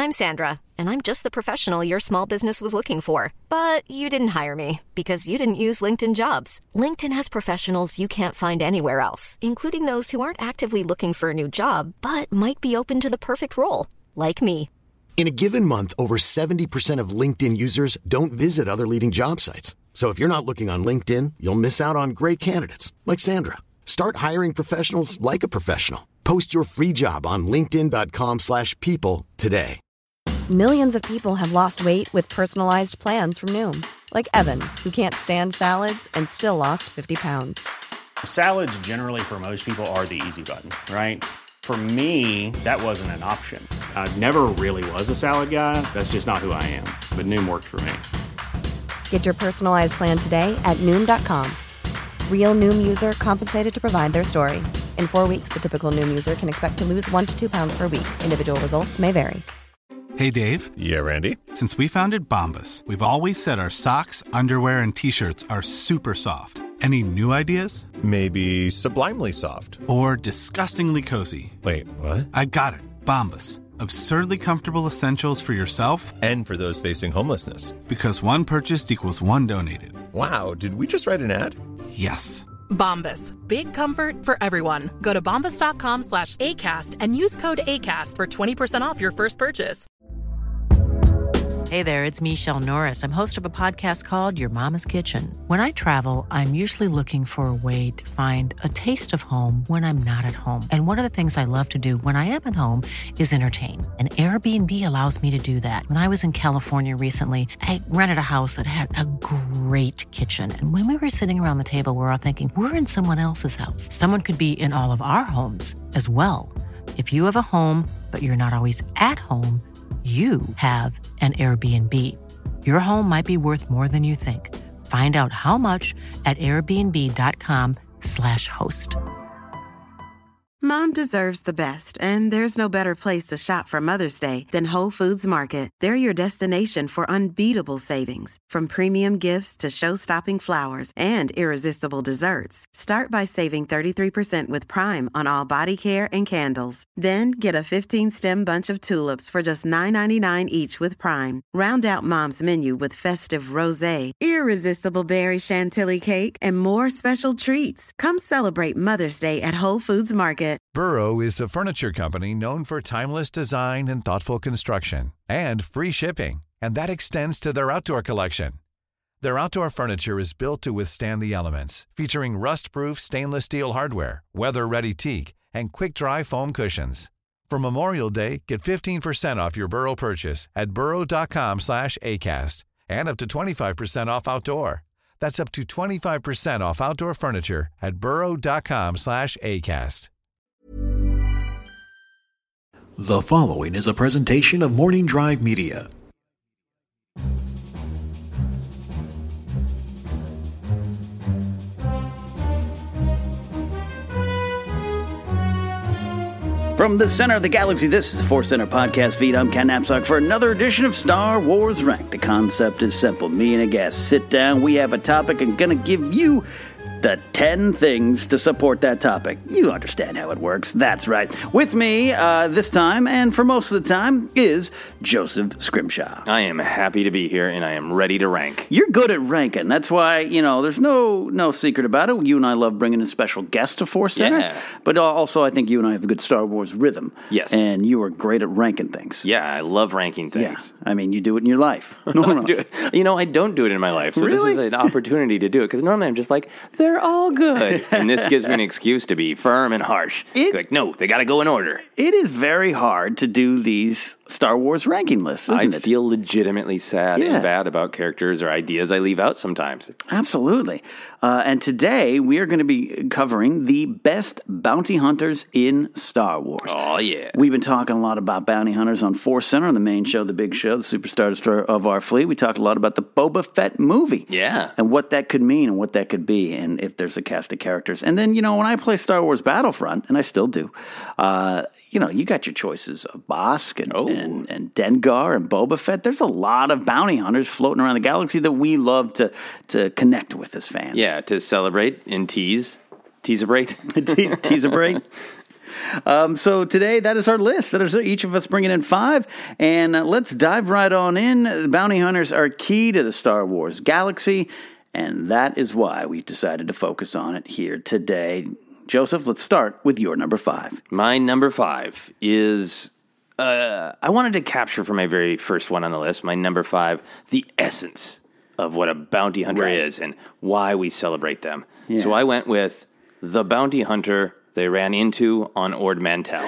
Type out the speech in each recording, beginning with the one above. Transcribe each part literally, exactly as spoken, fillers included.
I'm Sandra, and I'm just the professional your small business was looking for. But you didn't hire me because you didn't use LinkedIn Jobs. LinkedIn has professionals you can't find anywhere else, including those who aren't actively looking for a new job, but might be open to the perfect role, like me. In a given month, over seventy percent of LinkedIn users don't visit other leading job sites. So if you're not looking on LinkedIn, you'll miss out on great candidates like Sandra. Start hiring professionals like a professional. Post your free job on linkedin dot com slash people today. Millions of people have lost weight with personalized plans from Noom. Like Evan, who can't stand salads and still lost fifty pounds. Salads generally for most people are the easy button, right? For me, that wasn't an option. I never really was a salad guy. That's just not who I am. But Noom worked for me. Get your personalized plan today at Noom dot com. Real Noom user compensated to provide their story. In four weeks, the typical Noom user can expect to lose one to two pounds per week. Individual results may vary. Hey, Dave. Yeah, Randy. Since we founded Bombas, we've always said our socks, underwear, and T-shirts are super soft. Any new ideas? Maybe sublimely soft. Or disgustingly cozy. Wait, what? I got it. Bombas. Absurdly comfortable essentials for yourself and for those facing homelessness. Because one purchased equals one donated. Wow, did we just write an ad? Yes. Bombas. Big comfort for everyone. Go to bombas dot com slash ACAST and use code ACAST for twenty percent off your first purchase. Hey there, it's Michelle Norris. I'm host of a podcast called Your Mama's Kitchen. When I travel, I'm usually looking for a way to find a taste of home when I'm not at home. And one of the things I love to do when I am at home is entertain. And Airbnb allows me to do that. When I was in California recently, I rented a house that had a great kitchen. And when we were sitting around the table, we were all thinking, we're in someone else's house. Someone could be in all of our homes as well. If you have a home, but you're not always at home, you have an Airbnb. Your home might be worth more than you think. Find out how much at airbnb dot com slash host. Mom deserves the best, and there's no better place to shop for Mother's Day than Whole Foods Market. They're your destination for unbeatable savings, from premium gifts to show-stopping flowers and irresistible desserts. Start by saving thirty-three percent with Prime on all body care and candles. Then get a fifteen-stem bunch of tulips for just nine ninety-nine each with Prime. Round out Mom's menu with festive rosé, irresistible berry chantilly cake, and more special treats. Come celebrate Mother's Day at Whole Foods Market. Burrow is a furniture company known for timeless design and thoughtful construction, and free shipping, and that extends to their outdoor collection. Their outdoor furniture is built to withstand the elements, featuring rust-proof stainless steel hardware, weather-ready teak, and quick-dry foam cushions. For Memorial Day, get fifteen percent off your Burrow purchase at burrow dot com slash acast, and up to twenty-five percent off outdoor. That's up to twenty-five percent off outdoor furniture at burrow dot com slash acast. The following is a presentation of Morning Drive Media. From the center of the galaxy, this is the Force Center podcast feed. I'm Ken Knapsack for another edition of Star Wars Ranked. The concept is simple. Me and a guest sit down, we have a topic, and gonna give you the ten things to support that topic. You understand how it works. That's right. With me uh, this time, and for most of the time, is Joseph Scrimshaw. I am happy to be here, and I am ready to rank. You're good at ranking. That's why, you know, there's no no secret about it. You and I love bringing in special guests to Force Center. Yeah. But also, I think you and I have a good Star Wars rhythm. Yes. And you are great at ranking things. Yeah, I love ranking things. Yeah. I mean, you do it in your life. No, no. do it. You know, I don't do it in my life, so really? This is an opportunity to do it, because normally I'm just like, they're all good. And this gives me an excuse to be firm and harsh. It, like, no, they got to go in order. It is very hard to do these Star Wars ranking lists, isn't I it? I feel legitimately sad Yeah. and bad about characters or ideas I leave out sometimes. Absolutely. Uh, and today we are going to be covering the best bounty hunters in Star Wars. Oh, yeah. We've been talking a lot about bounty hunters on Force Center, on the main show, the big show, the Superstar Destroyer of our fleet. We talked a lot about the Boba Fett movie. Yeah. And what that could mean and what that could be, and if there's a cast of characters. And then, you know, when I play Star Wars Battlefront, and I still do, uh, you know, you got your choices of Bossk and, oh. and, and Dengar and Boba Fett. There's a lot of bounty hunters floating around the galaxy that we love to to connect with as fans. Yeah, to celebrate and tease. Tease a break. Te- tease a break. um, so today, that is our list. That is each of us bringing in five. And uh, let's dive right on in. Bounty hunters are key to the Star Wars galaxy. And that is why we decided to focus on it here today. Joseph, let's start with your number five. My number five is, uh, I wanted to capture for my very first one on the list, my number five, the essence of what a bounty hunter Right. is and why we celebrate them. Yeah. So I went with the bounty hunter they ran into on Ord Mantell.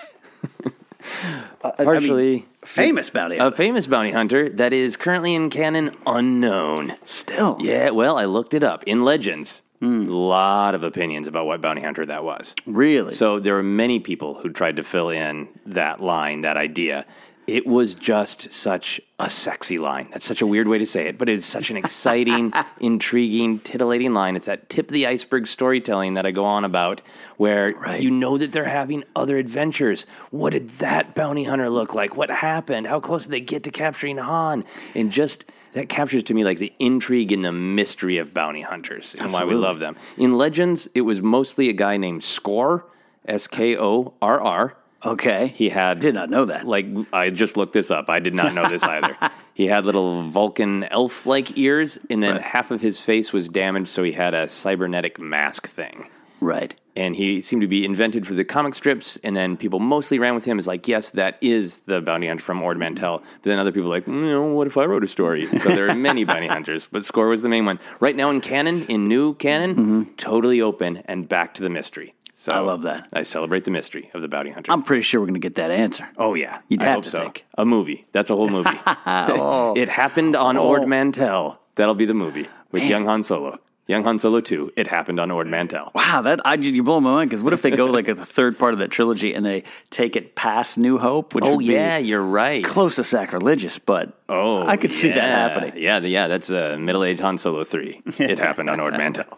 uh, Partially... I mean, famous bounty hunter. A famous bounty hunter that is currently in canon unknown. Still? Yeah, well, I looked it up. In Legends, a mm. lot of opinions about what bounty hunter that was. Really? So there were many people who tried to fill in that line, that idea. It was just such a sexy line. That's such a weird way to say it, but it's such an exciting, intriguing, titillating line. It's that tip of the iceberg storytelling that I go on about, where right. you know that they're having other adventures. What did that bounty hunter look like? What happened? How close did they get to capturing Han? And just that captures to me like the intrigue and the mystery of bounty hunters and Absolutely. Why we love them. In Legends, it was mostly a guy named Skor, S K O R R. Okay. He had... Did not know that. Like, I just looked this up. I did not know this either. He had little Vulcan elf-like ears, and then right. half of his face was damaged, so he had a cybernetic mask thing. Right. And he seemed to be invented for the comic strips, and then people mostly ran with him as like, yes, that is the bounty hunter from Ord Mantell. But then other people were like, mm, you know, what if I wrote a story? So there are many bounty hunters, but Skor was the main one. Right now in canon, in new canon, mm-hmm. totally open and back to the mystery. So I love that. I celebrate the mystery of the bounty hunter. I'm pretty sure we're going to get that answer. Oh, yeah. You'd I have hope to so. think. A movie. That's a whole movie. oh. It happened on oh. Ord Mantell. That'll be the movie with Man. young Han Solo. Young Han Solo two. It happened on Ord Mantell. Wow, that I, you blow my mind, because what if they go like at the third part of that trilogy and they take it past New Hope? Which oh, would yeah, be you're right. Close to sacrilegious, but oh, I could yeah. see that happening. Yeah, yeah, that's uh, middle-aged Han Solo three. It happened on Ord Mantell.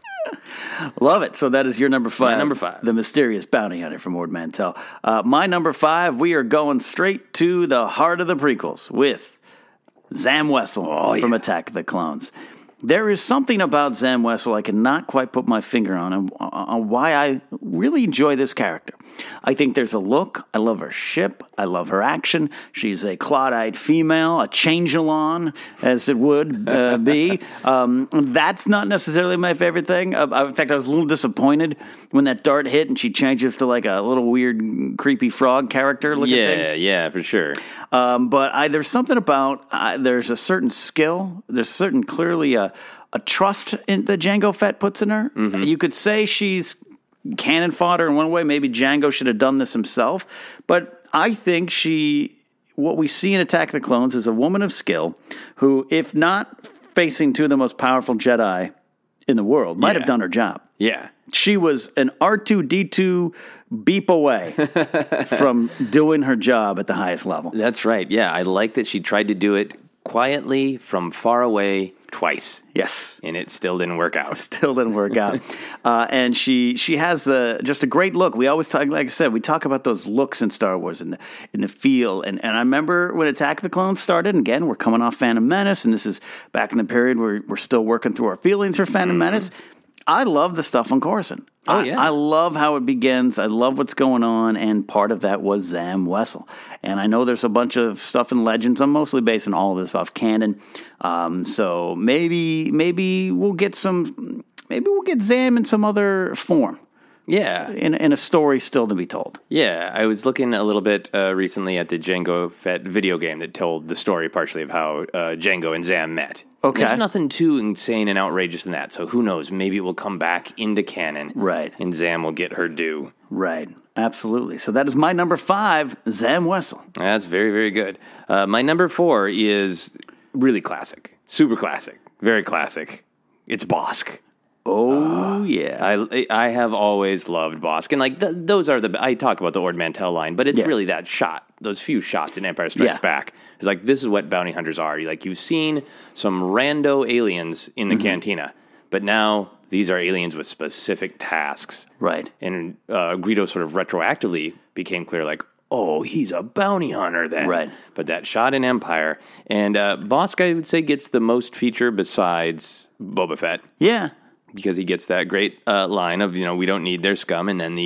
Love it. So that is your number five. My number five. The mysterious bounty hunter from Ord Mantell. Uh, my number five, we are going straight to the heart of the prequels with Zam Wesell oh, from yeah. Attack of the Clones. There is something about Zam Wesell I cannot quite put my finger on, and on why I really enjoy this character. I think there's a look. I love her ship. I love her action. She's a clawed-eyed female, a changelon, as it would uh, be. Um, that's not necessarily my favorite thing. Uh, in fact, I was a little disappointed when that dart hit and she changes to like a little weird, creepy frog character looking yeah, thing. Yeah, yeah, for sure. Um, but I, there's something about, uh, there's a certain skill, there's certain clearly a, a trust in, that Jango Fett puts in her. Mm-hmm. You could say she's cannon fodder in one way. Maybe Jango should have done this himself. But I think she, what we see in Attack of the Clones is a woman of skill who, if not facing two of the most powerful Jedi in the world, might yeah. have done her job. Yeah. She was an R two D two beep away from doing her job at the highest level. That's right. Yeah, I like that she tried to do it quietly from far away twice. Yes. And it still didn't work out. Still didn't work out. uh, and she she has uh, just a great look. We always talk, like I said, we talk about those looks in Star Wars and the, in the feel. And, and I remember when Attack of the Clones started, and again, we're coming off Phantom Menace, and this is back in the period where we're still working through our feelings for Phantom mm-hmm. Menace. I love the stuff on Coruscant. Oh, yeah. I, I love how it begins. I love what's going on, and part of that was Zam Wesell. And I know there's a bunch of stuff in Legends. I'm mostly basing all of this off canon. Um, so maybe maybe we'll get some, maybe we'll get Zam in some other form. Yeah. In, in a story still to be told. Yeah, I was looking a little bit uh, recently at the Jango Fett video game that told the story partially of how uh, Jango and Zam met. Okay. There's nothing too insane and outrageous in that, so who knows? Maybe it will come back into canon. Right. And Zam will get her due. Right. Absolutely. So that is my number five, Zam Wesell. That's very, very good. Uh, my number four is really classic. Super classic. Very classic. It's Bossk. Oh, uh, yeah. I I have always loved Bossk. And, like, th- those are the... I talk about the Ord Mantell line, but it's yeah. really that shot, those few shots in Empire Strikes yeah. Back. It's like, this is what bounty hunters are. Like, you've seen some rando aliens in the mm-hmm. cantina, but now these are aliens with specific tasks. Right. And uh, Greedo sort of retroactively became clear, like, oh, he's a bounty hunter then. Right. But that shot in Empire. And uh, Bossk, I would say, gets the most feature besides Boba Fett. Yeah. Because he gets that great uh, line of, you know, we don't need their scum, and then the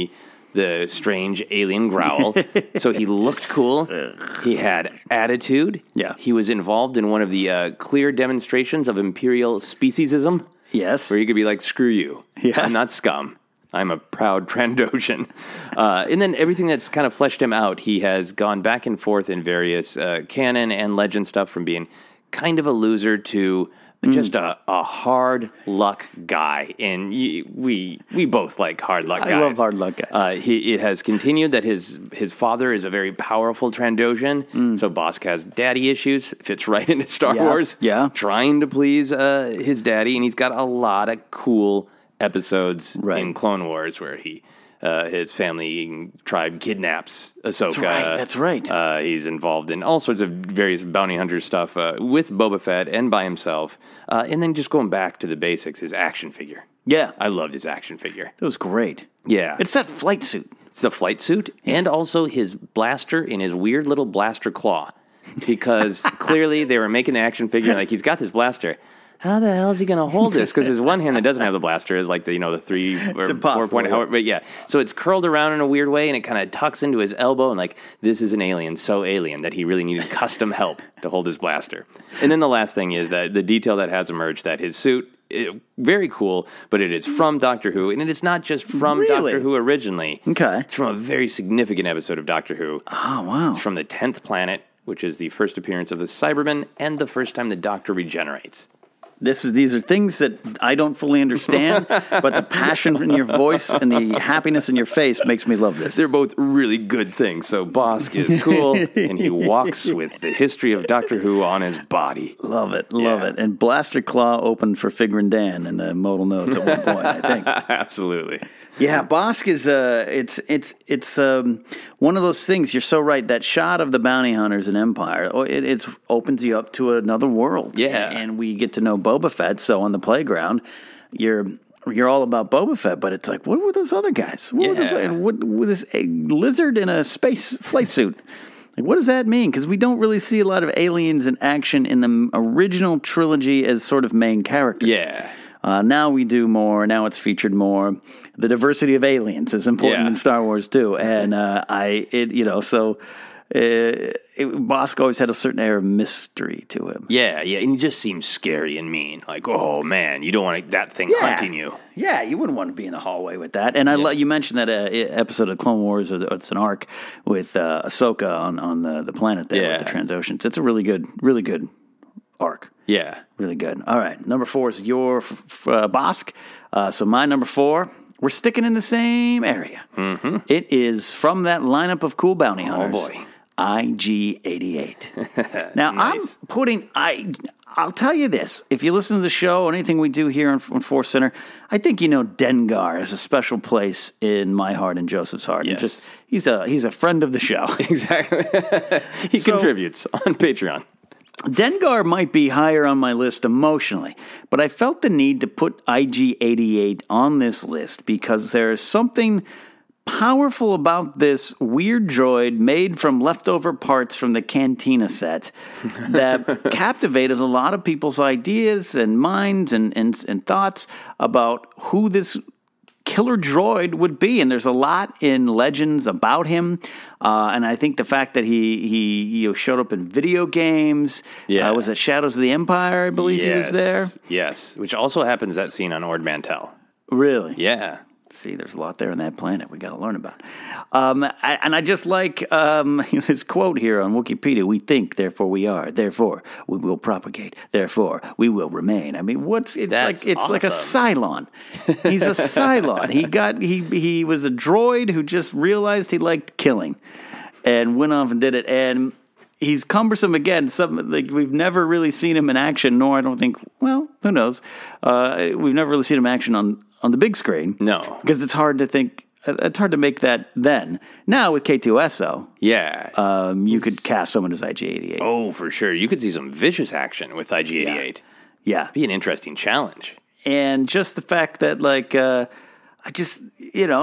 the strange alien growl. So he looked cool. He had attitude. Yeah. He was involved in one of the uh, clear demonstrations of imperial speciesism. Yes. Where he could be like, screw you. Yes. I'm not scum. I'm a proud Trandoshan. Uh, and then everything that's kind of fleshed him out, he has gone back and forth in various uh, canon and legend stuff, from being kind of a loser to just a, a hard luck guy. And y- we we both like hard luck guys. I love hard luck guys. Uh, he, it has continued that his his father is a very powerful Trandoshan. Mm. So Bosk has daddy issues. Fits right into Star yeah. Wars. Yeah. Trying to please uh, his daddy. And he's got a lot of cool episodes right. in Clone Wars where he... Uh, his family tribe kidnaps Ahsoka. That's right. That's right. Uh, he's involved in all sorts of various bounty hunter stuff uh, with Boba Fett and by himself. Uh, and then just going back to the basics, his action figure. Yeah. I loved his action figure. It was great. Yeah. It's that flight suit. It's the flight suit and also his blaster in his weird little blaster claw. Because clearly they were making the action figure like he's got this blaster. How the hell is he going to hold this? Because his one hand that doesn't have the blaster is like the, you know, the three or four point, yeah. however, but yeah. So it's curled around in a weird way and it kind of tucks into his elbow and like, this is an alien, so alien that he really needed custom help to hold his blaster. And then the last thing is that the detail that has emerged that his suit, it, very cool, but it is from Doctor Who, and it is not just from really? Doctor Who originally. Okay. It's from a very significant episode of Doctor Who. Oh, wow. It's from the tenth planet, which is the first appearance of the Cybermen and the first time the Doctor regenerates. This is these are things that I don't fully understand, but the passion in your voice and the happiness in your face makes me love this. They're both really good things. So Bosk is cool, and he walks with the history of Doctor Who on his body. Love it, love yeah. it. And Blaster Claw opened for Figrin Dan in the modal notes at one point, I think. Absolutely. Yeah, Bosk is uh, it's it's it's um, one of those things. You're so right. That shot of the bounty hunters in Empire, it it's opens you up to another world. Yeah, and we get to know Boba Fett. So on the playground, you're you're all about Boba Fett, but it's like, what were those other guys? What yeah, were those, what, what is a lizard in a space flight suit? Like, what does that mean? Because we don't really see a lot of aliens in action in the original trilogy as sort of main characters. Yeah. Uh, now we do more. Now it's featured more. The diversity of aliens is important yeah. in Star Wars too, and uh, I, it, you know, so uh, it, Bosk always had a certain air of mystery to him. Yeah, yeah, and he just seems scary and mean. Like, oh man, you don't want that thing yeah. hunting you. Yeah, you wouldn't want to be in the hallway with that. And I, yeah. you mentioned that uh, episode of Clone Wars. It's an arc with uh, Ahsoka on on the, the planet there yeah. with the Trandoshans. It's a really good, really good arc. Yeah. Really good. All right. Number four is your f- f- uh, Bosk. Uh, so my number four, we're sticking in the same area. Mm-hmm. It is from that lineup of cool bounty hunters. Oh, boy. I G eighty-eight. Now, nice. I'm putting... I, I'll tell you this. If you listen to the show, anything we do here on, on Force Center, I think you know Dengar has a special place in my heart and Joseph's heart. Yes. And just, he's a he's a friend of the show. Exactly. He so, contributes on Patreon. Dengar might be higher on my list emotionally, but I felt the need to put I G eighty-eight on this list because there is something powerful about this weird droid made from leftover parts from the Cantina set that captivated a lot of people's ideas and minds and, and, and thoughts about who this killer droid would be. And there's a lot in legends about him. Uh, and I think the fact that he, he you know, showed up in video games, yeah. uh, was it Shadows of the Empire, I believe yes. he was there? Yes, which also happens that scene on Ord Mantell. Really? Yeah. See, there's a lot there on that planet we got to learn about. Um, I, and I just like um, his quote here on Wikipedia, we think, therefore we are, therefore we will propagate, therefore we will remain. I mean, what's it's That's like it's awesome. like a Cylon. He's a Cylon. He got he he was a droid who just realized he liked killing and went off and did it. And he's cumbersome again. Some like we've never really seen him in action, nor I don't think, well, who knows. Uh, we've never really seen him in action on on the big screen. No. Because it's hard to think, it's hard to make that then. Now with K two S O, yeah, um, you could cast someone as I G eighty-eight. Oh, for sure. You could see some vicious action with I G eighty-eight. Yeah. yeah. Be an interesting challenge. And just the fact that, like, uh, I just, you know,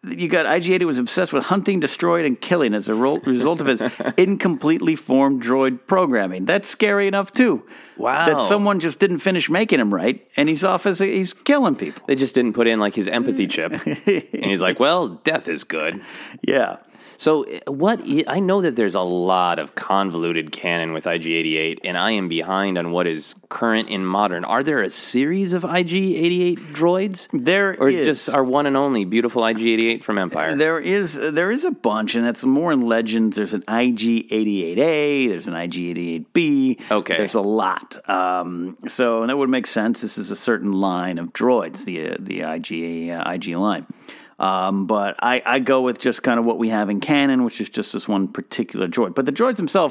you got I G eighty was obsessed with hunting, destroying, and killing as a ro- result of his incompletely formed droid programming. That's scary enough, too. Wow. That someone just didn't finish making him right, and he's off as a, he's killing people. They just didn't put in, like, his empathy chip. And he's like, well, death is good. Yeah. So what I, I know that there's a lot of convoluted canon with I G eighty-eight, and I am behind on what is current and modern. Are there a series of I G eighty-eight droids? There or is. Or is is. just our one and only beautiful I G eighty-eight from Empire? There is there is a bunch, and that's more in Legends. There's an I G eighty-eight A, there's an I G eighty-eight B. Okay. There's a lot. Um, so and that would make sense. This is a certain line of droids, the uh, the I G uh, I G line. Um, but I, I go with just kind of what we have in canon, which is just this one particular droid. But the droids themselves,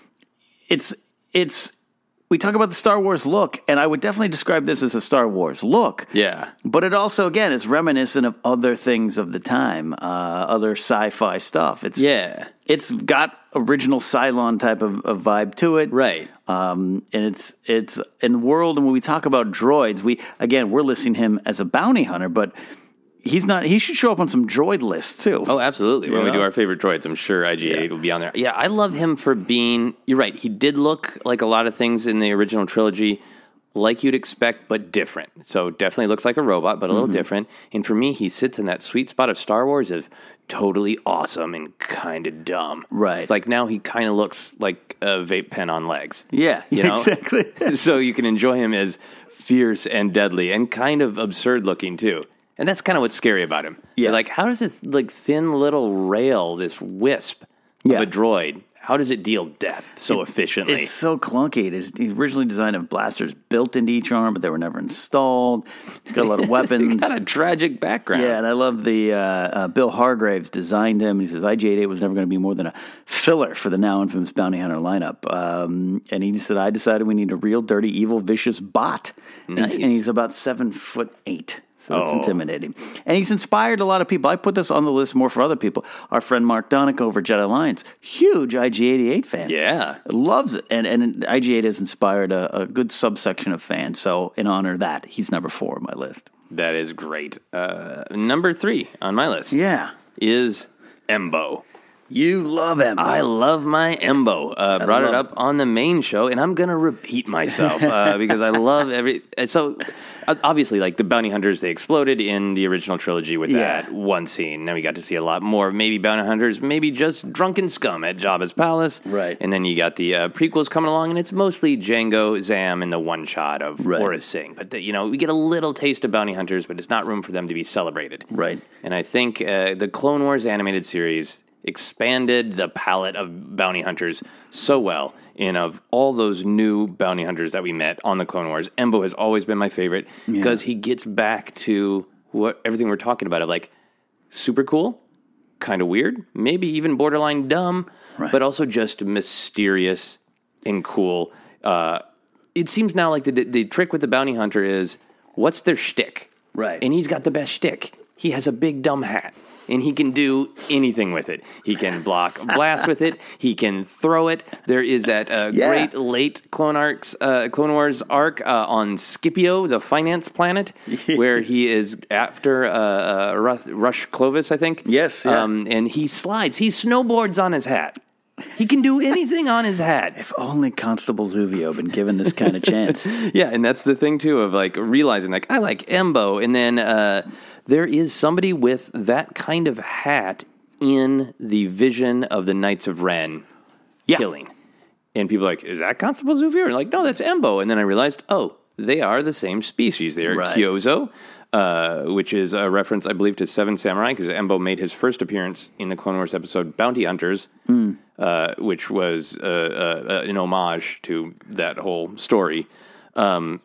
it's it's we talk about the Star Wars look, and I would definitely describe this as a Star Wars look. Yeah. But it also, again, is reminiscent of other things of the time, uh, other sci-fi stuff. It's yeah. It's got original Cylon type of, of vibe to it. Right. Um, and it's it's in the world, and when we talk about droids, we again, we're listing him as a bounty hunter, but He's not. He should show up on some droid lists too. Oh, absolutely. When yeah. we do our favorite droids, I'm sure I G eight yeah. will be on there. Yeah, I love him for being. You're right. He did look like a lot of things in the original trilogy, like you'd expect, but different. So definitely looks like a robot, but a little mm-hmm. different. And for me, he sits in that sweet spot of Star Wars of totally awesome and kind of dumb. Right. It's like now he kind of looks like a vape pen on legs. Yeah. You know? Exactly. So you can enjoy him as fierce and deadly and kind of absurd looking too. And that's kind of what's scary about him. Yeah. You're like, how does this like thin little rail, this wisp yeah. of a droid, how does it deal death so it, efficiently? It's so clunky. It is he originally designed of blasters built into each arm, but they were never installed. He's got a lot of weapons. He's got a tragic background. Yeah, and I love the uh, uh, Bill Hargraves designed him. He says I G eighty-eight was never going to be more than a filler for the now infamous bounty hunter lineup. Um, and he said, I decided we need a real dirty, evil, vicious bot. Nice. And, and he's about seven foot eight. So it's oh. intimidating. And he's inspired a lot of people. I put this on the list more for other people. Our friend Mark Donick over Jedi Alliance, huge I G eighty-eight fan. Yeah. Loves it. And and I G eight has inspired a, a good subsection of fans. So in honor of that, he's number four on my list. That is great. Uh, number three on my list yeah. is Embo. You love Embo. I love my Embo. Uh, brought it up on the main show, and I'm going to repeat myself uh, because I love every... So, obviously, like, the bounty hunters, they exploded in the original trilogy with yeah. that one scene. Then we got to see a lot more, maybe bounty hunters, maybe just drunken scum at Jabba's palace. Right. And then you got the uh, prequels coming along, and it's mostly Jango, Zam, and the one shot of right. Aurra Sing. But, the, you know, we get a little taste of bounty hunters, but it's not room for them to be celebrated. Right. And I think uh, the Clone Wars animated series expanded the palette of bounty hunters so well. And of all those new bounty hunters that we met on the Clone Wars, Embo has always been my favorite yeah. because he gets back to what everything we're talking about of like super cool, kind of weird, maybe even borderline dumb, right. but also just mysterious and cool. Uh, it seems now like the the trick with the bounty hunter is what's their shtick? Right. And he's got the best shtick. He has a big dumb hat, and he can do anything with it. He can block blast with it. He can throw it. There is that uh, yeah. great late Clone Arcs, uh, Clone Wars arc uh, on Scipio, the finance planet, where he is after uh, uh, Rush, Rush Clovis, I think. Yes, yeah. Um, and he slides. He snowboards on his hat. He can do anything on his hat. If only Constable Zuvio been given this kind of chance. Yeah, and that's the thing, too, of like realizing, like, I like Embo, and then... Uh, there is somebody with that kind of hat in the vision of the Knights of Ren yeah. killing. And people are like, is that Constable Zuvio? And like, no, that's Embo. And then I realized, oh, they are the same species. They are right. Kyozo, uh, which is a reference, I believe, to Seven Samurai, because Embo made his first appearance in the Clone Wars episode Bounty Hunters, mm. uh, which was uh, uh, an homage to that whole story. Um,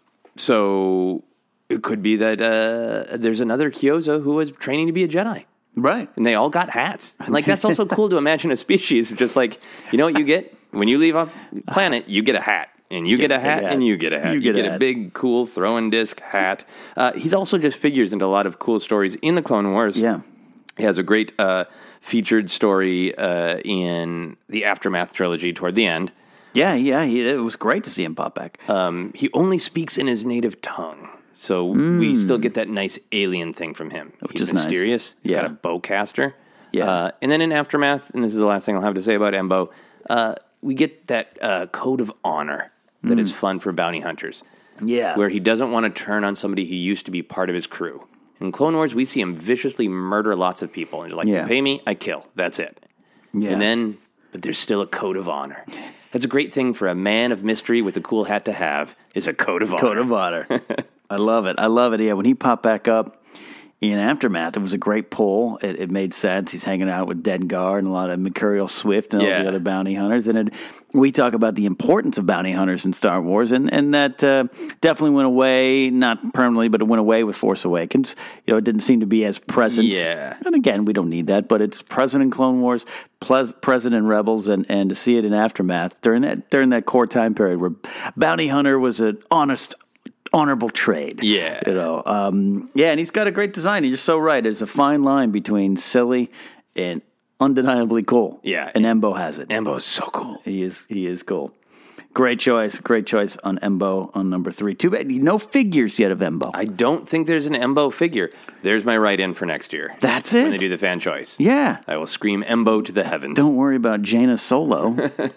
so... It could be that uh, there's another Kyozo who was training to be a Jedi. Right. And they all got hats. And like, that's also cool to imagine a species just like, you know what you get? When you leave off planet, you get a hat. And you get, get a hat, and you get a hat. You, you get, get a, a big, cool throwing disc hat. Uh, he's also just figures into a lot of cool stories in the Clone Wars. Yeah. He has a great uh, featured story uh, in the Aftermath trilogy toward the end. Yeah, yeah. He, it was great to see him pop back. Um, he only speaks in his native tongue. So mm. we still get that nice alien thing from him. Which He's is mysterious. Nice. He's Yeah. got a bowcaster. Yeah. Uh, and then in Aftermath, and this is the last thing I'll have to say about Embo, uh, we get that uh, code of honor that mm. is fun for bounty hunters. Yeah. Where he doesn't want to turn on somebody who used to be part of his crew. In Clone Wars, we see him viciously murder lots of people. And he's like, yeah. you pay me, I kill. That's it. Yeah. And then, but there's still a code of honor. That's a great thing for a man of mystery with a cool hat to have, is a code of honor. Code of honor. I love it. I love it. Yeah, when he popped back up in Aftermath, it was a great pull. It, it made sense. He's hanging out with Dengar and a lot of Mercurial Swift and all Yeah. the other bounty hunters. And it, we talk about the importance of bounty hunters in Star Wars, and, and that uh, definitely went away, not permanently, but it went away with Force Awakens. You know, it didn't seem to be as present. Yeah. And again, we don't need that, but it's present in Clone Wars, ples- present in Rebels, and, and to see it in Aftermath during that during that core time period where bounty hunter was an honest, honorable trade. Yeah. You know, um, yeah, and he's got a great design. You're so right. There's a fine line between silly and undeniably cool. Yeah. And Embo has it. Embo is so cool. He is he is cool. Great choice. Great choice on Embo on number three. Too bad no figures yet of Embo. I don't think there's an Embo figure. There's my write-in for next year. That's it? When they do the fan choice. Yeah. I will scream Embo to the heavens. Don't worry about Jaina Solo.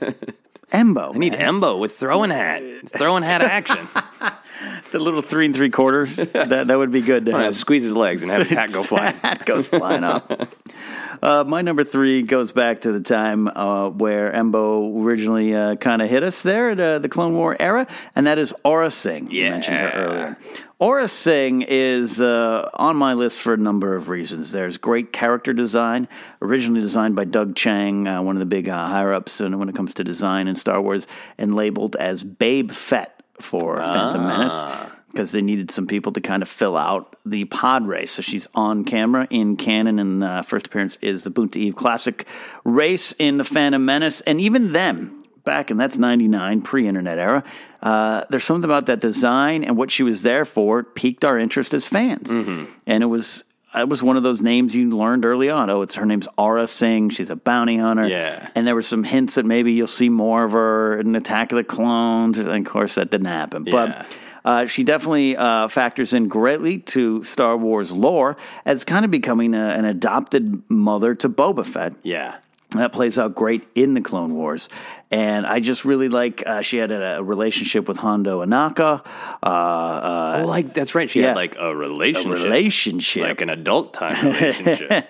Embo. I need man. Embo with throwing hat. Throwing hat action. The little three and three quarters. Yes. That that would be good to I'm have. squeeze his legs and have his hat go flying. Hat goes flying off. Uh, my number three goes back to the time uh, where Embo originally uh, kind of hit us there at uh, the Clone War era, and that is Aura Singh. Yeah. You mentioned her earlier. Aura Singh is uh, on my list for a number of reasons. There's great character design, originally designed by Doug Chang, uh, one of the big uh, higher-ups when it comes to design in Star Wars, and labeled as Babe Fett for Phantom Menace, because they needed some people to kind of fill out the pod race. So she's on camera in canon, and uh, first appearance is the Boonta Eve Classic race in the Phantom Menace. And even then, back, and that's ninety-nine, pre-internet era, uh, there's something about that design and what she was there for piqued our interest as fans. Mm-hmm. And it was... It was one of those names you learned early on. Oh, it's her name's Aura Singh. She's a bounty hunter. Yeah. And there were some hints that maybe you'll see more of her in Attack of the Clones. And, of course, that didn't happen. Yeah. But uh, she definitely uh, factors in greatly to Star Wars lore as kind of becoming a, an adopted mother to Boba Fett. Yeah. That plays out great in the Clone Wars. And I just really like, uh, she had a, a relationship with Hondo Anaka. Uh, uh, oh, like, that's right. She yeah. had like a relationship. A relationship. Like an adult time relationship.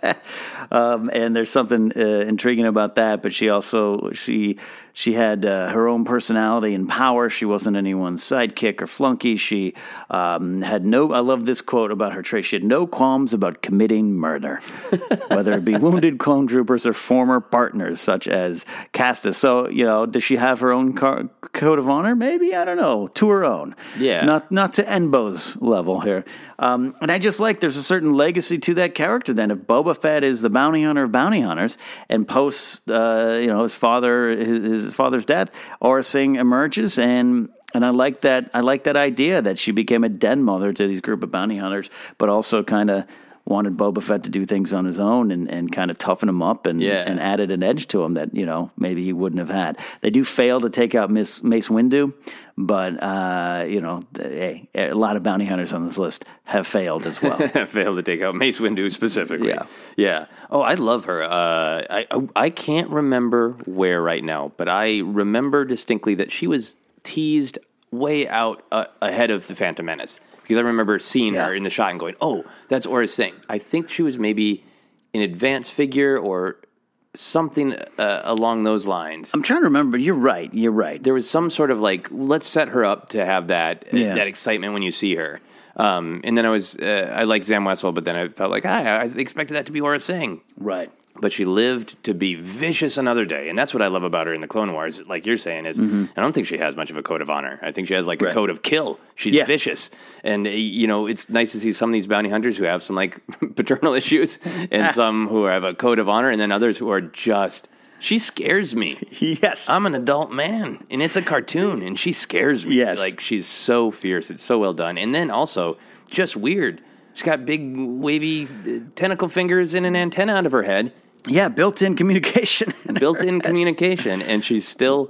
um, and there's something uh, intriguing about that, but she also, she she had uh, her own personality and power. She wasn't anyone's sidekick or flunky. She um, had no, I love this quote about her trait, she had no qualms about committing murder, whether it be wounded clone troopers or former partners such as Castus. So, you know, does she have her own car- code of honor? Maybe, I don't know, to her own. Yeah. Not not to Embo's level here. Um, and I just like there's a certain legacy to that character then. If Boba Fett is the bounty hunter of bounty hunters and post, uh, you know, his father, his, his father's death, Aura Singh emerges, and and I like that. I like that idea that she became a den mother to these group of bounty hunters, but also kind of wanted Boba Fett to do things on his own and, and kind of toughen him up and, yeah. and added an edge to him that, you know, maybe he wouldn't have had. They do fail to take out Miss Mace Windu, but, uh, you know, hey, a lot of bounty hunters on this list have failed as well. Failed to take out Mace Windu specifically. Yeah. Yeah. Oh, I love her. Uh, I, I can't remember where right now, but I remember distinctly that she was teased way out uh, ahead of the Phantom Menace. Because I remember seeing yeah. her in the shot and going, oh, that's Aura Singh. I think she was maybe an advanced figure or something uh, along those lines. I'm trying to remember. You're right. You're right. There was some sort of like, let's set her up to have that Yeah. uh, that excitement when you see her. Um, and then I was, uh, I liked Zam Wesell, but then I felt like, ah, I expected that to be Aura Singh. Right. But she lived to be vicious another day. And that's what I love about her in the Clone Wars, like you're saying, is Mm-hmm. I don't think she has much of a code of honor. I think she has like Right. a code of kill. She's Yeah. vicious. And, uh, you know, it's nice to see some of these bounty hunters who have some like paternal issues and some who have a code of honor and then others who are just, she scares me. Yes. I'm an adult man and it's a cartoon and she scares me. Yes. Like she's so fierce. It's so well done. And then also just weird. She's got big wavy uh, tentacle fingers and an antenna out of her head. Yeah, built-in communication. Built-in communication, and she's still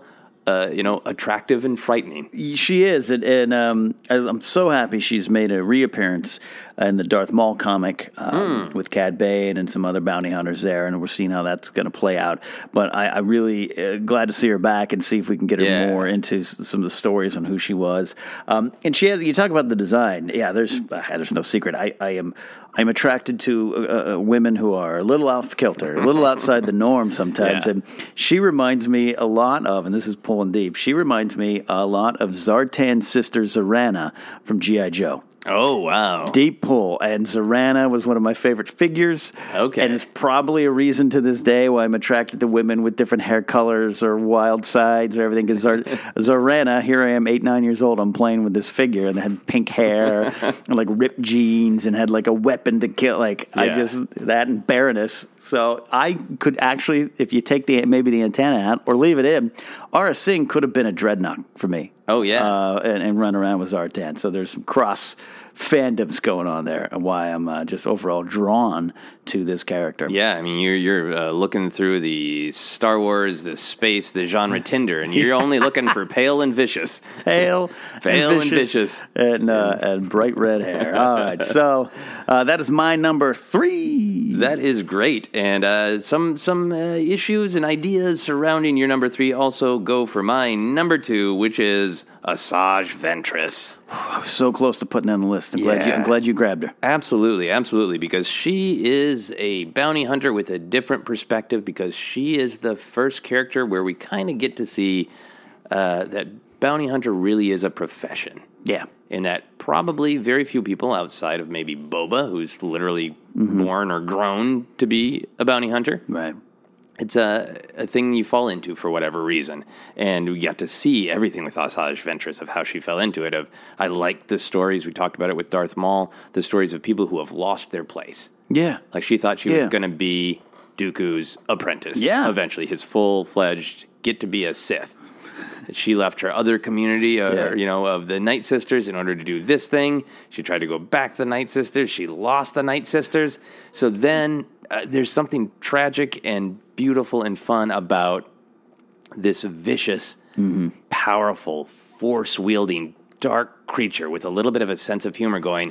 uh, you know, attractive and frightening. She is, and, and um, I, I'm so happy she's made a reappearance in the Darth Maul comic um, mm. with Cad Bane and some other bounty hunters there, and we're seeing how that's going to play out. But I, I really uh, glad to see her back and see if we can get her yeah. more into some of the stories on who she was. Um, and she has. You talk about the design. Yeah, there's uh, there's no secret. I, I am I'm attracted to uh, uh, women who are a little off kilter, a little outside the norm sometimes, yeah. and she reminds me a lot of, and this is pulling deep. She reminds me a lot of Zartan's sister Zarana from G I. Joe. Oh, wow. Deep pull. And Zarana was one of my favorite figures. Okay. And it's probably a reason to this day why I'm attracted to women with different hair colors or wild sides or everything. Because Zar- Zarana, here I am, eight, nine years old, I'm playing with this figure, and they had pink hair and like ripped jeans and had like a weapon to kill. Like, yeah. I just, that and Baroness. So I could actually, if you take the maybe the antenna out or leave it in, Aura Singh could have been a Dreadnought for me. Oh, yeah. Uh, and, and run around with Zartan. So there's some cross fandoms going on there, and why I'm uh, just overall drawn to this character. Yeah, I mean, you're you're uh, looking through the Star Wars, the space, the genre Tinder, and you're only looking for pale and vicious. Pale, pale and vicious. And, uh, and bright red hair. All right, so uh, that is my number three. That is great. And uh, some, some uh, issues and ideas surrounding your number three also go for my number two, which is Asajj Ventress. I was so close to putting her on the list. I'm, yeah. glad you, I'm glad you grabbed her. Absolutely, absolutely, because she is a bounty hunter with a different perspective, because she is the first character where we kind of get to see uh, that bounty hunter really is a profession. Yeah. In that probably very few people outside of maybe Boba, who's literally mm-hmm. born or grown to be a bounty hunter. Right. It's a, a thing you fall into for whatever reason. And we got to see everything with Asajj Ventress, of how she fell into it. Of I like the stories, we talked about it with Darth Maul, the stories of people who have lost their place. Yeah. Like she thought she yeah. was going to be Dooku's apprentice. Yeah. Eventually, his full-fledged get to be a Sith. She left her other community, uh, yeah. you know, of the Night Sisters in order to do this thing. She tried to go back to the Night Sisters. She lost the Night Sisters. So then uh, there's something tragic and beautiful and fun about this vicious, mm-hmm. powerful, force-wielding, dark creature with a little bit of a sense of humor going,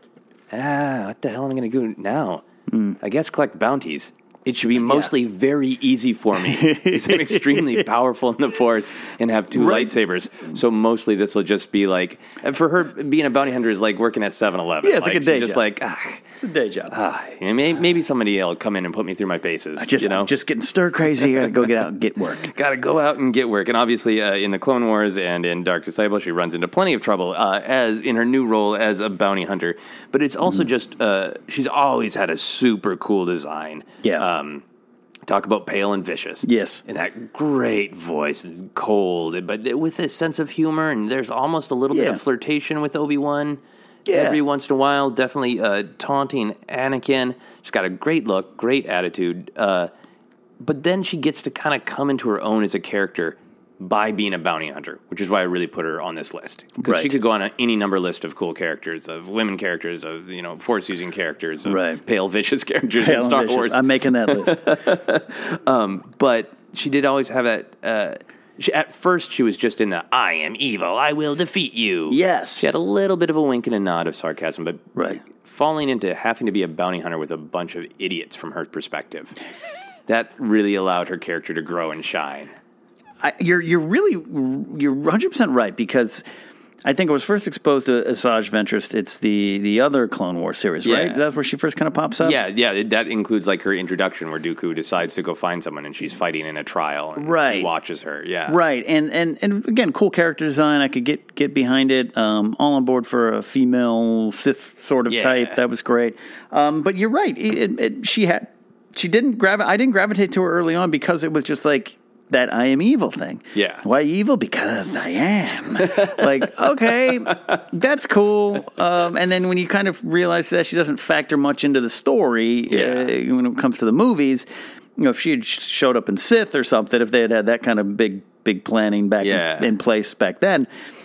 ah, what the hell am I going to do now? Mm. I guess collect bounties. It should be mostly yeah. very easy for me. I'm extremely powerful in the Force and have two right. lightsabers. So mostly this will just be like, for her, being a bounty hunter is like working at seven eleven. Yeah, it's like, like a day just job. Like, ah, it's a day job. Ah, maybe, maybe somebody will come in and put me through my paces. I just, you know? I'm just getting stir crazy. I gotta go get out and get work. Gotta go out and get work. And obviously uh, in the Clone Wars and in Dark Disciple, she runs into plenty of trouble uh, as in her new role as a bounty hunter. But it's also mm. just, uh, she's always had a super cool design. Yeah. Um, Talk about pale and vicious. Yes. And that great voice. It's cold, but with a sense of humor, and there's almost a little yeah. bit of flirtation with Obi-Wan. Yeah. Every once in a while, definitely uh, taunting Anakin. She's got a great look, great attitude. Uh, but then she gets to kind of come into her own as a character by being a bounty hunter, which is why I really put her on this list. Because right. she could go on a, any number list of cool characters, of women characters, of, you know, Force-using characters, of right. pale, vicious characters pale in Star vicious. Wars. I'm making that list. um, but she did always have that... Uh, she, at first, she was just in the, I am evil, I will defeat you. Yes. She had a little bit of a wink and a nod of sarcasm, but right. falling into having to be a bounty hunter with a bunch of idiots from her perspective, that really allowed her character to grow and shine. I, you're you're really you're one hundred percent right, because I think I was first exposed to Asajj Ventress. It's the, the other Clone Wars series, yeah. right? That's where she first kind of pops up? Yeah, yeah. That includes like her introduction where Dooku decides to go find someone and she's fighting in a trial and right. he watches her. Yeah. Right. And, and and again, cool character design. I could get, get behind it. Um, all on board for a female Sith sort of yeah. type. That was great. Um, but you're right. It, it, it, she had she didn't gravi- I didn't gravitate to her early on because it was just like that I am evil thing. Yeah. Why evil? Because I am. Like, okay, that's cool. Um, and then when you kind of realize that she doesn't factor much into the story yeah. uh, when it comes to the movies, you know, if she had showed up in Sith or something, if they had had that kind of big, big planning back yeah. in, in place back then,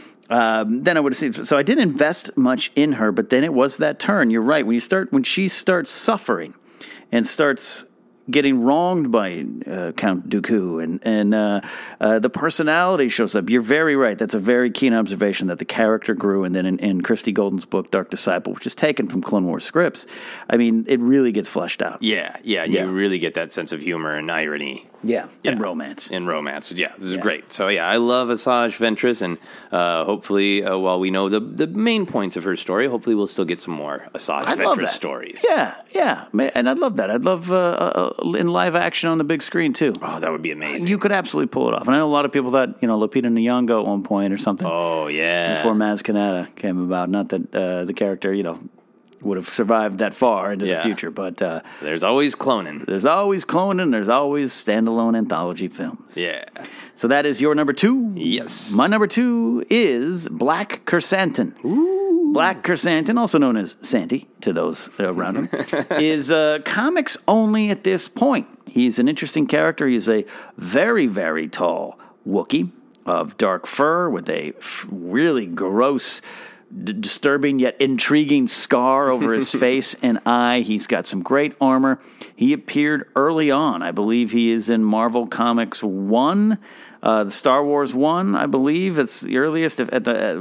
um, then I would have seen. So I didn't invest much in her, but then it was that turn. You're right. When you start, when she starts suffering and starts getting wronged by uh, Count Dooku, and and uh, uh, the personality shows up. You're very right. That's a very keen observation that the character grew, and then in, in Christy Golden's book, Dark Disciple, which is taken from Clone Wars scripts, I mean, it really gets fleshed out. Yeah, yeah, Yeah. you really get that sense of humor and irony. Yeah, Yeah. and romance. In romance, yeah, this is Yeah. great. So yeah, I love Asajj Ventress, and uh, hopefully, uh, while we know the the main points of her story, hopefully we'll still get some more Asajj I love Ventress that. stories. Yeah, yeah, Ma- and I'd love that. I'd love uh, uh, in live action on the big screen too. Oh, that would be amazing. You could absolutely pull it off. And I know a lot of people thought, you know, Lupita Nyong'o at one point or something. Oh yeah, Before Maz Kanata came about. Not that uh, the character, you know, would have survived that far into Yeah. the future, but uh, there's always cloning. there's always cloning. There's always standalone anthology films. Yeah. So that is your number two. Yes. My number two is Black Chrysanthemum. Ooh. Black Chrysanthemum, also known as Santy to those around him, is uh, comics only at this point. He's an interesting character. He's a very, very tall Wookiee of dark fur with a f- really gross, d- disturbing yet intriguing scar over his face and eye. He's got some great armor. He appeared early on. I believe he is in Marvel Comics one. Uh, the Star Wars one, I believe, it's the earliest. If at the uh,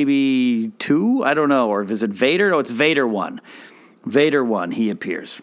maybe two, I don't know, or is it Vader? No, it's Vader one. Vader one, he appears,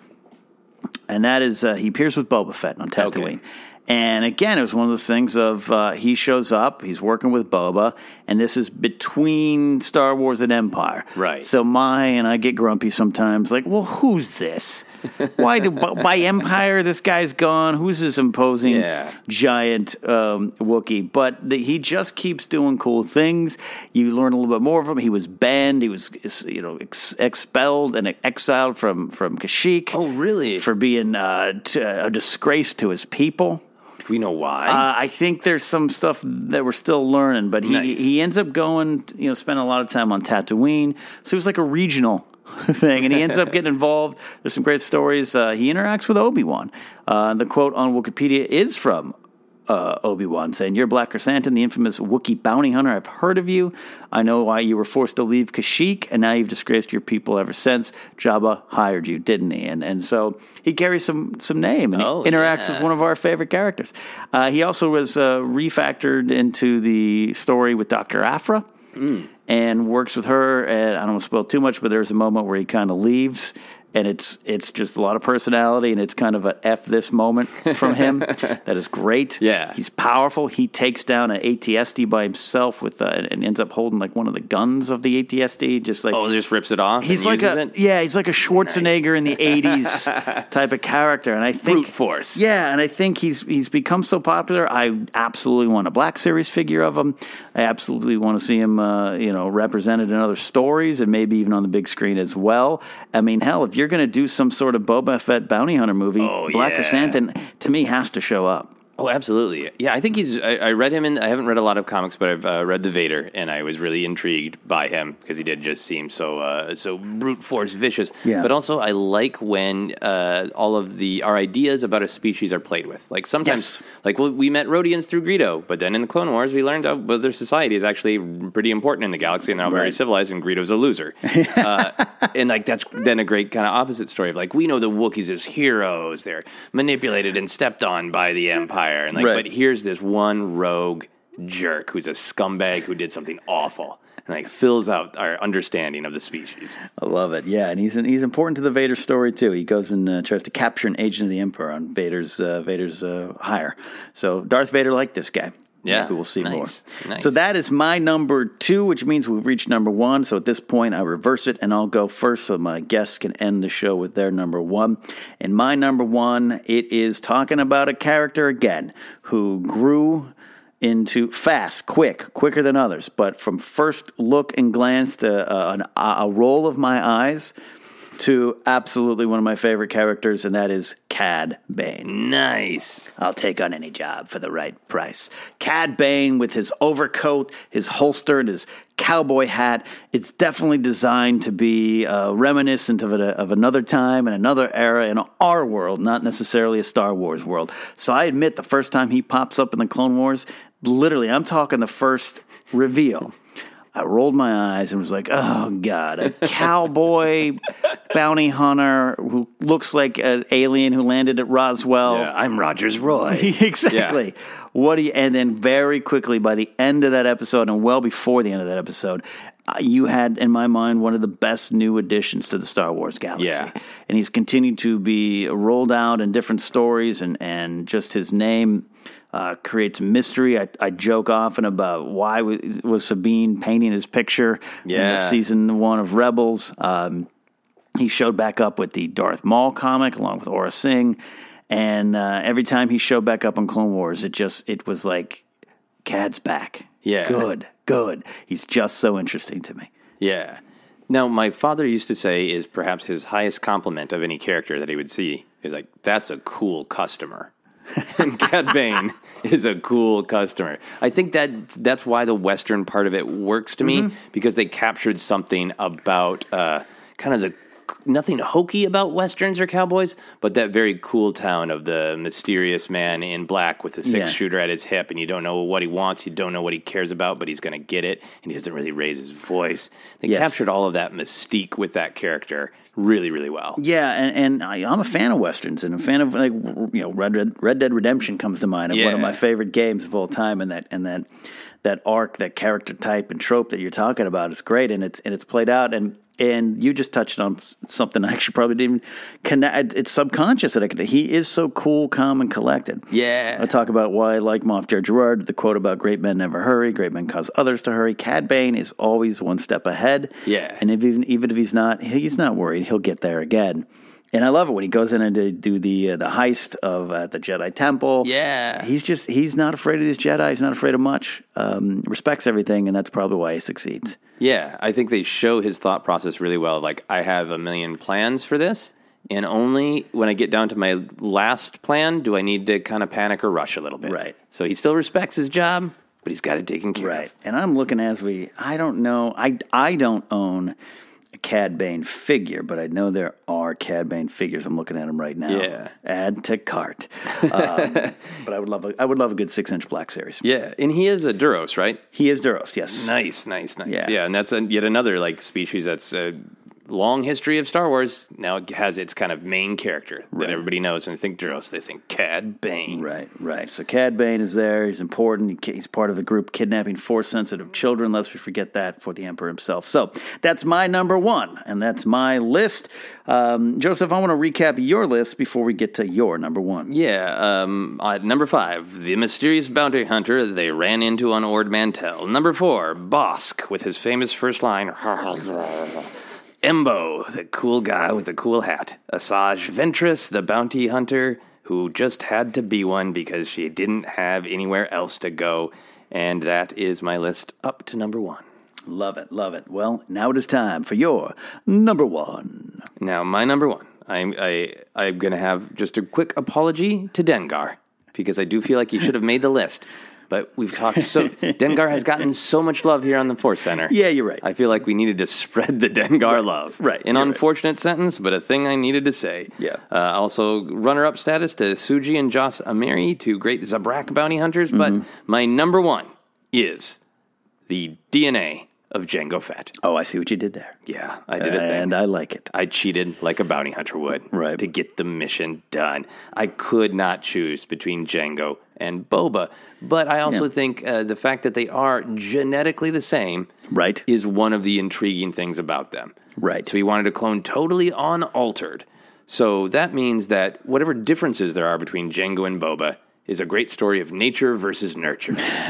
and that is uh, he appears with Boba Fett on Tatooine. Okay. And again, it was one of those things of uh, he shows up, he's working with Boba, and this is between Star Wars and Empire. Right. So my and I get grumpy sometimes, like, well, who's this? Why do by Empire this guy's gone? Who's this imposing Yeah. giant um, Wookiee? But the, he just keeps doing cool things. You learn a little bit more of him. He was banned. He was you know ex- expelled and exiled from from Kashyyyk. Oh, really? For being uh, t- a disgrace to his people. Do we know why? Uh, I think there's some stuff that we're still learning, but he, Nice. he ends up going, you know, spending a lot of time on Tatooine. So it was like a regional thing, and he ends up getting involved. There's some great stories. Uh, he interacts with Obi-Wan. Uh, the quote on Wikipedia is from uh, Obi-Wan saying, "You're Black Chrysanthemum, the infamous Wookiee bounty hunter. I've heard of you. I know why you were forced to leave Kashyyyk, and now you've disgraced your people ever since. Jabba hired you, didn't he?" And and so he carries some some name, and Oh, he interacts yeah. with one of our favorite characters. Uh, he also was uh, refactored into the story with Doctor Aphra. Mm. And works with her, and I don't want to spoil too much, but there's a moment where he kind of leaves, and it's it's just a lot of personality, and it's kind of a F this moment from him that is great. Yeah. He's powerful. He takes down an A T S D by himself with uh, and ends up holding like one of the guns of the A T S D, just like oh, just rips it off. he's and like uses a it? yeah, he's like a Schwarzenegger in the eighties type of character, and I think Brute force. yeah, and I think he's he's become so popular. I absolutely want a Black Series figure of him. I absolutely want to see him, uh, you know, represented in other stories and maybe even on the big screen as well. I mean, hell, if you're going to do some sort of Boba Fett bounty hunter movie, Oh, Black yeah. Chrysanthemum to me has to show up. Oh, absolutely. Yeah, I think he's. I, I read him in. I haven't read a lot of comics, but I've uh, read the Vader, and I was really intrigued by him because he did just seem so uh, so brute force vicious. Yeah. But also, I like when uh, all of the our ideas about a species are played with. Like sometimes, Yes. like well, we met Rhodians through Greedo, but then in the Clone Wars, we learned out well, their society is actually pretty important in the galaxy, and they're all very Right. civilized, and Greedo's a loser. uh, and like that's then a great kind of opposite story of like we know the Wookiees as heroes. They're manipulated and stepped on by the Empire, and like Right. but here. Here's this one rogue jerk who's a scumbag who did something awful and like fills out our understanding of the species. I love it. Yeah, and he's he's important to the Vader story too. He goes and uh, tries to capture an agent of the Emperor on Vader's uh, Vader's uh, hire. So Darth Vader liked this guy. Yeah, Maybe we'll see nice, more. nice. So that is my number two, which means we've reached number one. So at this point, I reverse it and I'll go first so my guests can end the show with their number one. And my number one, it is talking about a character again who grew into fast, quick, quicker than others. But from first look and glance to uh, an, a roll of my eyes to absolutely one of my favorite characters, and that is Cad Bane. Nice. I'll take on any job for the right price. Cad Bane with his overcoat, his holster, and his cowboy hat. It's definitely designed to be uh, reminiscent of, a, of another time and another era in our world, not necessarily a Star Wars world. So I admit the first time he pops up in the Clone Wars, literally, I'm talking the first reveal. I rolled my eyes and was like, oh, God, a cowboy bounty hunter who looks like an alien who landed at Roswell. Yeah, I'm Rogers Roy. Exactly. Yeah. What do you? And then very quickly, by the end of that episode, and well before the end of that episode, uh, you had, in my mind, one of the best new additions to the Star Wars galaxy. Yeah. And he's continued to be rolled out in different stories, and, and just his name uh, creates mystery. I, I joke often about why was, was Sabine painting his picture yeah. in the season one of Rebels. Um, he showed back up with the Darth Maul comic along with Aura Singh. And uh, every time he showed back up on Clone Wars, it just it was like, Cad's back. Yeah. Good, good. He's just so interesting to me. Yeah. Now, my father used to say is perhaps his highest compliment of any character that he would see is like, that's a cool customer. And Cad Bane is a cool customer. I think that that's why the Western part of it works to me, mm-hmm. because they captured something about uh, kind of the nothing hokey about Westerns or cowboys, but that very cool town of the mysterious man in black with a six-shooter yeah. at his hip, and you don't know what he wants, you don't know what he cares about, but he's going to get it, and he doesn't really raise his voice. They yes. captured all of that mystique with that character really, really well. Yeah, and, and I, I'm a fan of Westerns, and a fan of, like, you know, Red, Red, Red Dead Redemption comes to mind, of yeah. one of my favorite games of all time, and that and that that arc, that character type and trope that you're talking about is great, and it's and it's played out, and And you just touched on something I actually probably didn't even connect. It's subconscious that I could. He is so cool, calm, and collected. Yeah. I talk about why I like Moff Jar Gerard, the quote about great men never hurry, great men cause others to hurry. Cad Bane is always one step ahead. Yeah. And if, even, even if he's not, he's not worried. He'll get there again. And I love it when he goes in and to do the uh, the heist of uh, the Jedi Temple. Yeah. He's just, he's not afraid of these Jedi. He's not afraid of much. Um, respects everything, and that's probably why he succeeds. Yeah, I think they show his thought process really well. Like, I have a million plans for this, and only when I get down to my last plan do I need to kind of panic or rush a little bit. Right. So he still respects his job, but he's got it taken care right. of. And I'm looking as we, I don't know, I, I don't own a Cad Bane figure, but I know there are Cad Bane figures. I'm looking at them right now. Yeah. Add to cart. Um, but I would love a, I would love a good six-inch Black Series. Yeah, and he is a Duros, right? He is Duros, yes. Nice, nice, nice. Yeah, yeah and that's a, yet another like species that's a long history of Star Wars. Now it has its kind of main character that right. everybody knows. When they think Duros, they think Cad Bane. Right, right. So Cad Bane is there. He's important. He's part of the group kidnapping Force-sensitive children. Lest we forget that for the Emperor himself. So that's my number one, and that's my list. Um, Joseph, I want to recap your list before we get to your number one. Yeah, um, at number five, the mysterious bounty hunter they ran into on Ord Mantell. Number four, Bosk, with his famous first line, Embo, the cool guy with the cool hat. Asajj Ventress, the bounty hunter who just had to be one because she didn't have anywhere else to go. And that is my list up to number one. Love it, love it. Well, now it is time for your number one. Now, my number one. I'm, I, I'm going to have just a quick apology to Dengar, because I do feel like he should have made the list. But we've talked so... Dengar has gotten so much love here on the Force Center. Yeah, you're right. I feel like we needed to spread the Dengar love. Right. An unfortunate right. sentence, but a thing I needed to say. Yeah. Uh, also, runner-up status to Suji and Joss Amiri, two great Zabrak bounty hunters. Mm-hmm. But my number one is the D N A of Jango Fett. Oh, I see what you did there. Yeah, I did it. And I like it. I cheated like a bounty hunter would right. to get the mission done. I could not choose between Jango and Boba, but I also yeah. think uh, the fact that they are genetically the same right. is one of the intriguing things about them. Right. So he wanted to clone totally unaltered. So that means that whatever differences there are between Jango and Boba is a great story of nature versus nurture.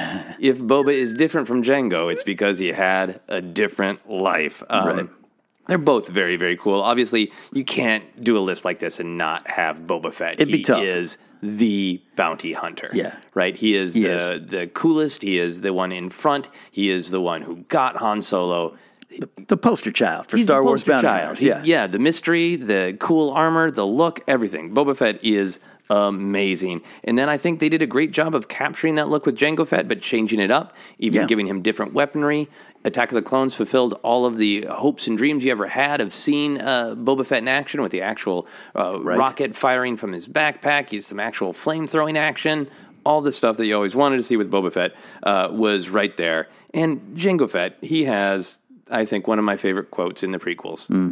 If Boba is different from Jango, it's because he had a different life. Um, right. They're both very, very cool. Obviously, you can't do a list like this and not have Boba Fett. It'd be he tough. is the bounty hunter. Yeah. Right? He is he the is. the coolest. He is the one in front. He is the one who got Han Solo. The, the poster child for He's Star the Wars bounty child. hunters. He, yeah. yeah, the mystery, the cool armor, the look, everything. Boba Fett is amazing. And then I think they did a great job of capturing that look with Jango Fett, but changing it up, even yeah. giving him different weaponry. Attack of the Clones fulfilled all of the hopes and dreams you ever had of seeing uh, Boba Fett in action with the actual uh, right. rocket firing from his backpack. He's some actual flame-throwing action. All the stuff that you always wanted to see with Boba Fett uh, was right there. And Jango Fett, he has, I think, one of my favorite quotes in the prequels. Mm.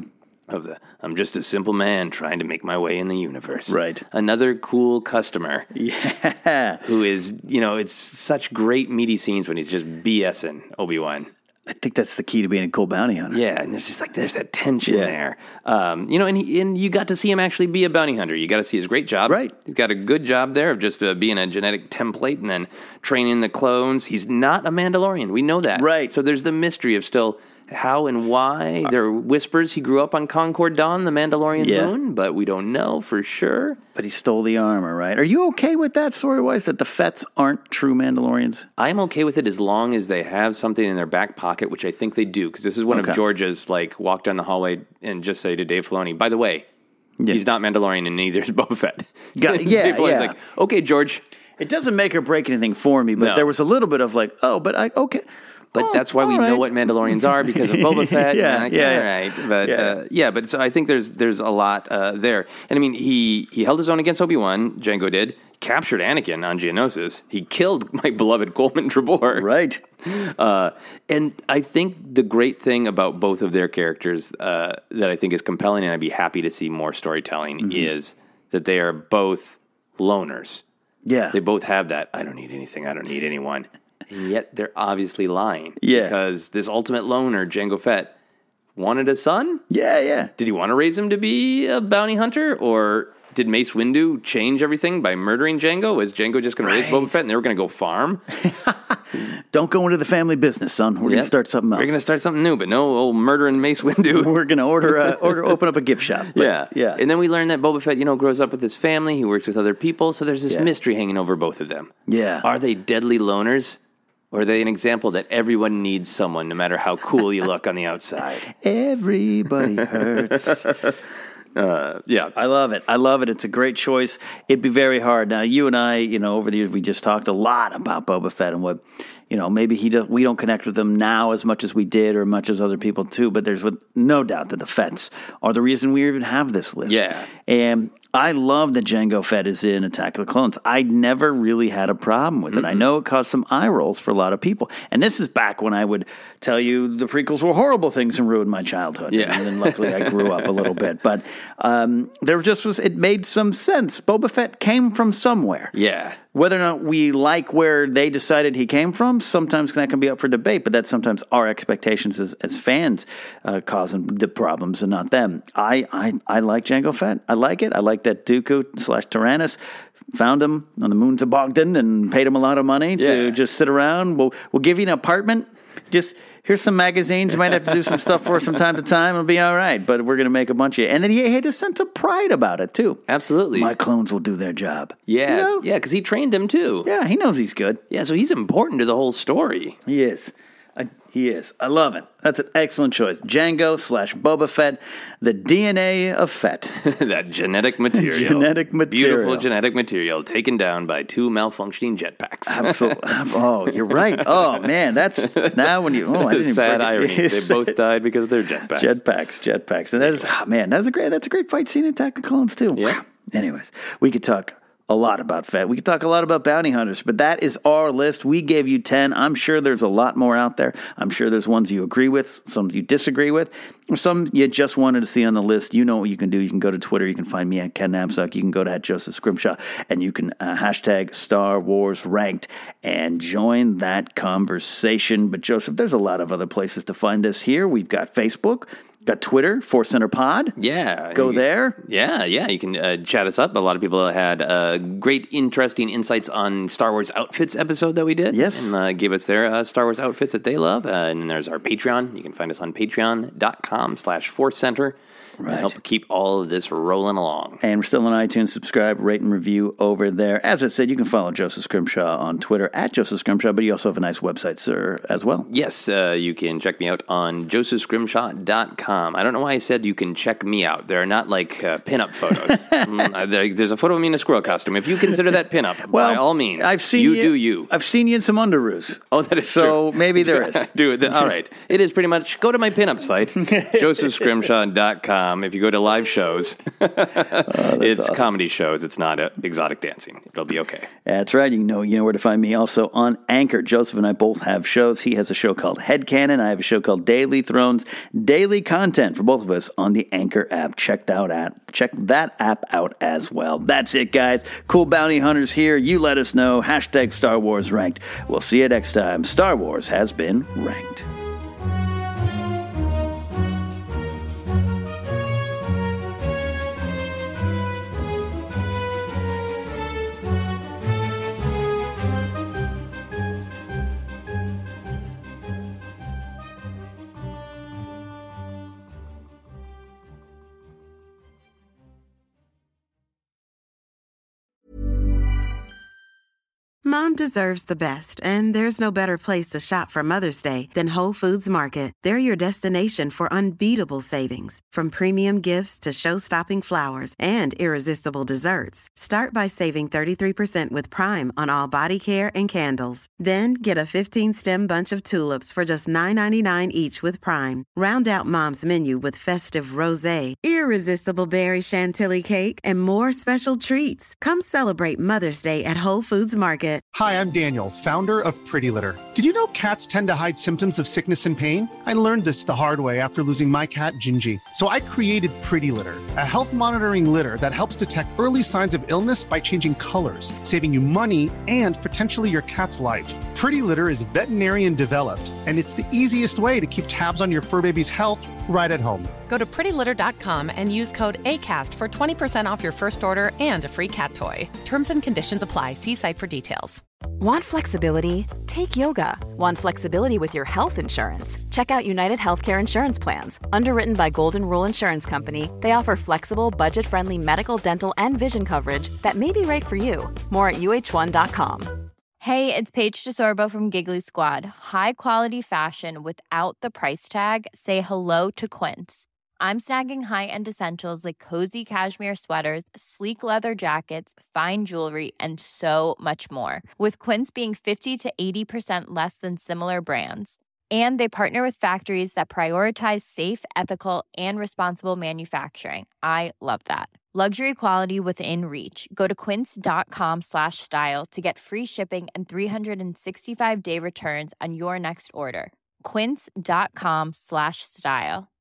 of the, I'm just a simple man trying to make my way in the universe. Right. Another cool customer. Yeah. Who is, you know, it's such great meaty scenes when he's just BSing Obi-Wan. I think that's the key to being a cool bounty hunter. Yeah, and there's just like, there's that tension Yeah. there. Um, you know, and, he, and you got to see him actually be a bounty hunter. You got to see his great job. Right. He's got a good job there of just uh, being a genetic template and then training the clones. He's not a Mandalorian. We know that. Right. So there's the mystery of still how and why. There are whispers he grew up on Concord Dawn, the Mandalorian Yeah. moon, but we don't know for sure. But he stole the armor, right? Are you okay with that story-wise, that the Fets aren't true Mandalorians? I'm okay with it as long as they have something in their back pocket, which I think they do, because this is one Okay. of George's, like, walk down the hallway and just say to Dave Filoni, by the way, Yeah. he's not Mandalorian and neither is Boba Fett. Got- yeah, Dave Filoni's yeah. like, okay, George. It doesn't make or break anything for me, but No. there was a little bit of like, oh, but I, okay. But Oh, that's why we all right. know what Mandalorians are because of Boba Fett. Yeah, and like, yeah, all yeah. right. But Yeah. uh, yeah, but so I think there's there's a lot uh, there. And I mean, he he held his own against Obi-Wan. Jango did. Captured Anakin on Geonosis. He killed my beloved Coleman Trebor. Right. Uh, and I think the great thing about both of their characters uh, that I think is compelling, and I'd be happy to see more storytelling, Mm-hmm. is that they are both loners. Yeah. They both have that, I don't need anything, I don't need anyone. And yet they're obviously lying. Yeah. Because this ultimate loner, Jango Fett, wanted a son? Yeah, yeah. Did he want to raise him to be a bounty hunter? Or did Mace Windu change everything by murdering Jango? Was Jango just going to raise Right. Boba Fett and they were going to go farm? Don't go into the family business, son. We're going Yep. to start something else. We're going to start something new, but no old murdering Mace Windu. We're going to order, uh, order, open up a gift shop. But, yeah, yeah. And then we learn that Boba Fett, you know, grows up with his family. He works with other people. So there's this Yeah. mystery hanging over both of them. Yeah. Are they deadly loners? Or are they an example that everyone needs someone, no matter how cool you look on the outside? Everybody hurts. Uh, yeah. I love it. I love it. It's a great choice. It'd be very hard. Now, you and I, you know, over the years, we just talked a lot about Boba Fett and what, you know, maybe he does, we don't connect with him now as much as we did or much as other people too, but there's with no doubt that the Fetts are the reason we even have this list. Yeah. And I love that Jango Fett is in Attack of the Clones. I never really had a problem with it. Mm-hmm. I know it caused some eye rolls for a lot of people. And this is back when I would tell you the prequels were horrible things and ruined my childhood. Yeah. And then luckily I grew up a little bit. But um, there just was, it made some sense. Boba Fett came from somewhere. Yeah. Whether or not we like where they decided he came from, sometimes that can be up for debate, but that's sometimes our expectations as, as fans uh, causing the problems and not them. I, I I like Jango Fett. I like it. I like that Dooku slash Tyrannus found him on the moons of Bogdan and paid him a lot of money to Yeah. just sit around. We'll, we'll give you an apartment. Just here's some magazines. You might have to do some stuff for us from time to time. It'll be all right, but we're going to make a bunch of you. And then he had a sense of pride about it, too. Absolutely. My clones will do their job. Yeah. You know? Yeah, because he trained them too. Yeah, he knows he's good. Yeah, so he's important to the whole story. He is. I, he is. I love it. That's an excellent choice. Django slash Boba Fett, the D N A of Fett. That genetic material. Genetic material. Beautiful genetic material taken down by two malfunctioning jetpacks. Absolutely. Oh, you're right. Oh, man. That's now when you. Oh, I didn't even Sad break it. irony. They both died because of their jetpacks. Jetpacks, jetpacks. And that is, oh, man, that's a great, that's a great fight scene in Attack of the Clones, too. Yeah. Anyways, we could talk a lot about Fett. We could talk a lot about bounty hunters, but that is our list. We gave you ten. I'm sure there's a lot more out there. I'm sure there's ones you agree with, some you disagree with, or some you just wanted to see on the list. You know what you can do. You can go to Twitter. You can find me at Ken Knapsack. You can go to at Joseph Scrimshaw, and you can uh, hashtag Star Wars Ranked and join that conversation. But Joseph, there's a lot of other places to find us here. We've got Facebook. Got Twitter, Force Center Pod. Yeah. Go you, there. Yeah, yeah. You can uh, chat us up. A lot of people had uh, great, interesting insights on Star Wars Outfits episode that we did. Yes. And uh, gave us their uh, Star Wars outfits that they love. Uh, and then there's our Patreon. You can find us on patreon.com slash Force Center. Right. To help keep all of this rolling along. And we're still on iTunes. Subscribe, rate, and review over there. As I said, you can follow Joseph Scrimshaw on Twitter at Joseph Scrimshaw, but you also have a nice website, sir, as well. Yes, uh, you can check me out on joseph scrimshaw dot com. I don't know why I said you can check me out. They're not like uh, pinup photos. mm, there, there's a photo of me in a squirrel costume. If you consider that pinup, well, by all means, I've seen you, you do you. I've seen you in some underoos. Oh, that is so true. So maybe there is. do it. All right. It is pretty much, go to my pinup site, joseph scrimshaw dot com. If you go to live shows, oh, it's awesome. comedy shows. It's not uh, exotic dancing. It'll be okay. That's right. You know, you know where to find me. Also on Anchor, Joseph and I both have shows. He has a show called Headcanon. I have a show called Daily Thrones. Daily content content for both of us on the Anchor app. Check that out. Check that app out as well. That's it, guys. Cool Bounty Hunters here. You let us know. Hashtag Star Wars Ranked. We'll see you next time. Star Wars has been ranked. Mom deserves the best, and there's no better place to shop for Mother's Day than Whole Foods Market. They're your destination for unbeatable savings, from premium gifts to show-stopping flowers and irresistible desserts. Start by saving thirty-three percent with Prime on all body care and candles. Then get a fifteen-stem bunch of tulips for just nine ninety-nine each with Prime. Round out Mom's menu with festive rosé, irresistible berry chantilly cake, and more special treats. Come celebrate Mother's Day at Whole Foods Market. Hi, I'm Daniel, founder of Pretty Litter. Did you know cats tend to hide symptoms of sickness and pain? I learned this the hard way after losing my cat, Gingy. So I created Pretty Litter, a health monitoring litter that helps detect early signs of illness by changing colors, saving you money and potentially your cat's life. Pretty Litter is veterinarian developed, and it's the easiest way to keep tabs on your fur baby's health right at home. Go to pretty litter dot com and use code ACAST for twenty percent off your first order and a free cat toy. Terms and conditions apply. See site for details. Want flexibility? Take yoga. Want flexibility with your health insurance? Check out United Healthcare Insurance Plans. Underwritten by Golden Rule Insurance Company, they offer flexible, budget-friendly medical, dental, and vision coverage that may be right for you. More at U H one dot com. Hey, it's Paige DeSorbo from Giggly Squad. High quality fashion without the price tag. Say hello to Quince. I'm snagging high-end essentials like cozy cashmere sweaters, sleek leather jackets, fine jewelry, and so much more. With Quince being fifty to eighty percent less than similar brands. And they partner with factories that prioritize safe, ethical, and responsible manufacturing. I love that. Luxury quality within reach. Go to quince.com slash style to get free shipping and three sixty-five day returns on your next order. Quince.com slash style.